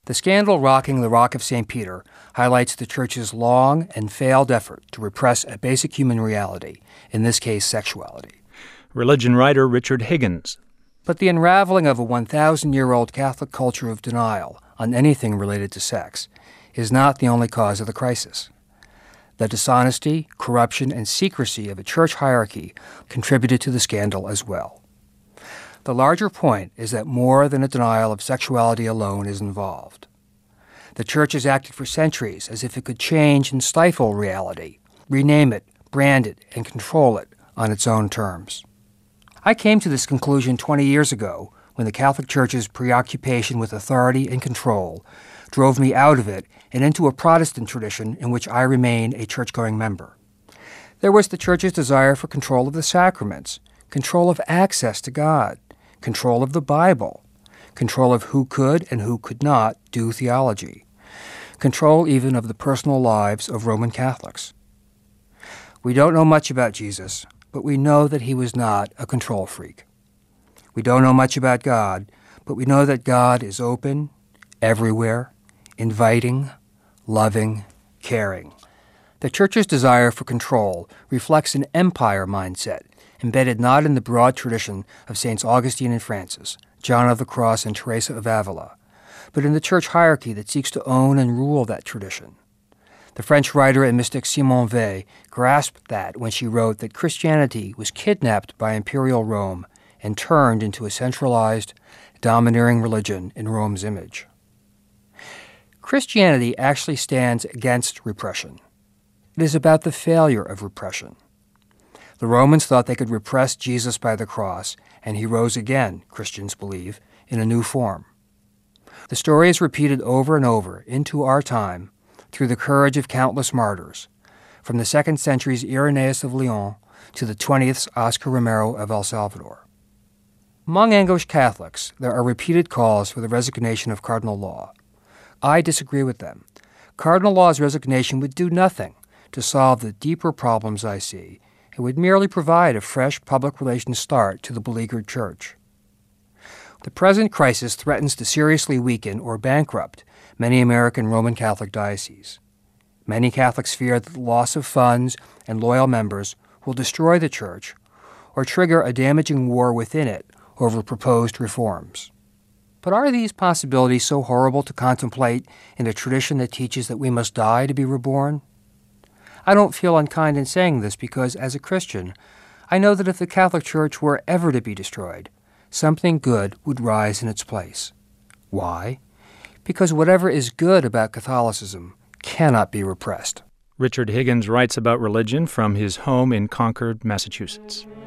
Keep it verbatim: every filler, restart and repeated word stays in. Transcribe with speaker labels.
Speaker 1: The scandal rocking the Rock of Saint Peter highlights the Church's long and failed effort to repress a basic human reality, in this case sexuality.
Speaker 2: Religion writer Richard Higgins.
Speaker 1: But the unraveling of a one thousand year old Catholic culture of denial on anything related to sex is not the only cause of the crisis. The dishonesty, corruption, and secrecy of a church hierarchy contributed to the scandal as well. The larger point is that more than a denial of sexuality alone is involved. The Church has acted for centuries as if it could change and stifle reality, rename it, brand it, and control it on its own terms. I came to this conclusion twenty years ago when the Catholic Church's preoccupation with authority and control drove me out of it and into a Protestant tradition in which I remain a church-going member. There was the Church's desire for control of the sacraments, control of access to God, control of the Bible, control of who could and who could not do theology, control even of the personal lives of Roman Catholics. We don't know much about Jesus, but we know that he was not a control freak. We don't know much about God, but we know that God is open, everywhere, inviting, loving, caring. The Church's desire for control reflects an empire mindset embedded not in the broad tradition of Saints Augustine and Francis, John of the Cross and Teresa of Avila, but in the church hierarchy that seeks to own and rule that tradition. The French writer and mystic Simone Weil grasped that when she wrote that Christianity was kidnapped by imperial Rome and turned into a centralized, domineering religion in Rome's image. Christianity actually stands against repression. It is about the failure of repression. The Romans thought they could repress Jesus by the cross, and he rose again, Christians believe, in a new form. The story is repeated over and over into our time through the courage of countless martyrs, from the second century's Irenaeus of Lyon to the twentieth's Oscar Romero of El Salvador. Among English Catholics, there are repeated calls for the resignation of Cardinal Law. I disagree with them. Cardinal Law's resignation would do nothing to solve the deeper problems I see. It would merely provide a fresh public relations start to the beleaguered Church. The present crisis threatens to seriously weaken or bankrupt many American Roman Catholic dioceses. Many Catholics fear that the loss of funds and loyal members will destroy the Church or trigger a damaging war within it over proposed reforms. But are these possibilities so horrible to contemplate in a tradition that teaches that we must die to be reborn? I don't feel unkind in saying this because, as a Christian, I know that if the Catholic Church were ever to be destroyed, something good would rise in its place. Why? Because whatever is good about Catholicism cannot be repressed.
Speaker 2: Richard Higgins writes about religion from his home in Concord, Massachusetts.